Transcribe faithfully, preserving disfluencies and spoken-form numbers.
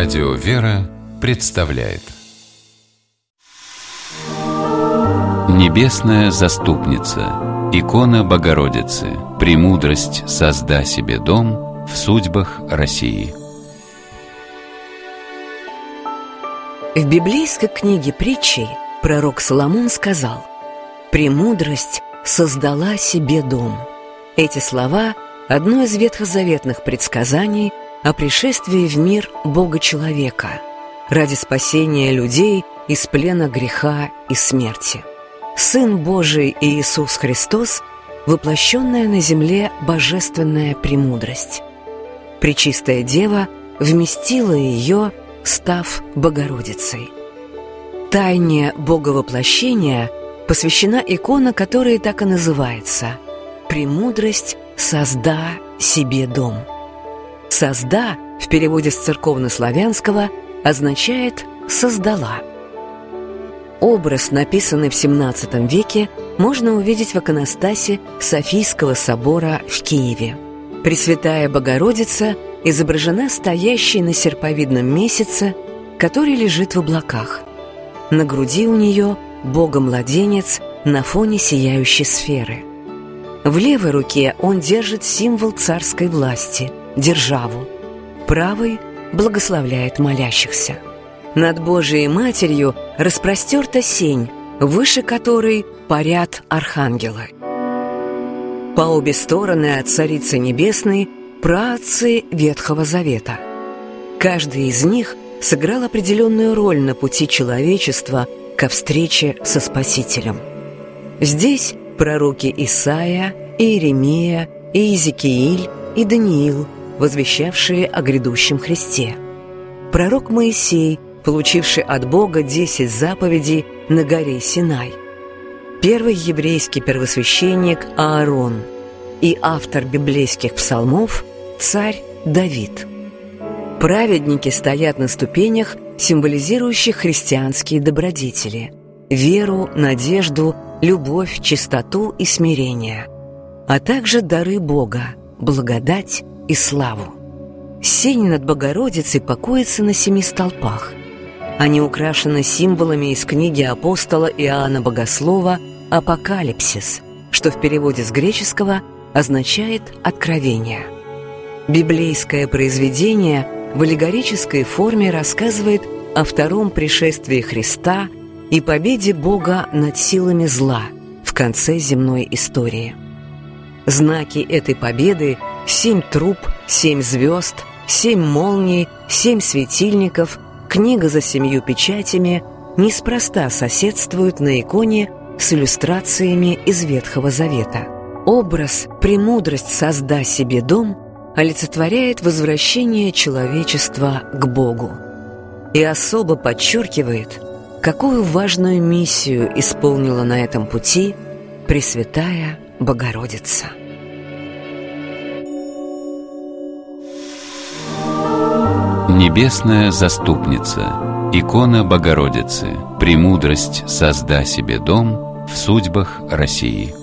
Радио «Вера» представляет Небесная заступница, икона Богородицы, премудрость созда себе дом в судьбах России. В библейской книге «Притчей» пророк Соломон сказал: «Премудрость создала себе дом». Эти слова – одно из ветхозаветных предсказаний о пришествии в мир Бога-человека ради спасения людей из плена греха и смерти. Сын Божий Иисус Христос – воплощенная на земле божественная премудрость. Пречистая Дева вместила ее, став Богородицей. Тайне Боговоплощения посвящена икона, которая так и называется «Премудрость созда себе дом». «Созда» в переводе с церковнославянского означает «создала». Образ, написанный в семнадцатом веке, можно увидеть в иконостасе Софийского собора в Киеве. Пресвятая Богородица изображена стоящей на серповидном месяце, который лежит в облаках. На груди у нее Бога-младенец на фоне сияющей сферы. В левой руке он держит символ царской власти – державу. Правой благословляет молящихся. Над Божией Матерью распростерта сень, выше которой парят архангелы. По обе стороны от Царицы Небесной – праотцы Ветхого Завета. Каждый из них сыграл определенную роль на пути человечества ко встрече со Спасителем. Здесь пророки Исаия, Иеремия, Иезекииль и Даниил, возвещавшие о грядущем Христе. Пророк Моисей, получивший от Бога десять заповедей на горе Синай. Первый еврейский первосвященник Аарон и автор библейских псалмов царь Давид. Праведники стоят на ступенях, символизирующих христианские добродетели – веру, надежду, любовь, чистоту и смирение, а также дары Бога – благодать и славу. Сень над Богородицей покоится на семи столпах. Они украшены символами из книги апостола Иоанна Богослова «Апокалипсис», что в переводе с греческого означает «откровение». Библейское произведение в аллегорической форме рассказывает о втором пришествии Христа и победе Бога над силами зла в конце земной истории. Знаки этой победы – семь труб, семь звезд, семь молний, семь светильников, книга за семью печатями – неспроста соседствуют на иконе с иллюстрациями из Ветхого Завета. Образ «Премудрость созда себе дом» олицетворяет возвращение человечества к Богу и особо подчеркивает, какую важную миссию исполнила на этом пути Пресвятая Богородица. Небесная заступница, икона Богородицы, премудрость созда себе дом в судьбах России.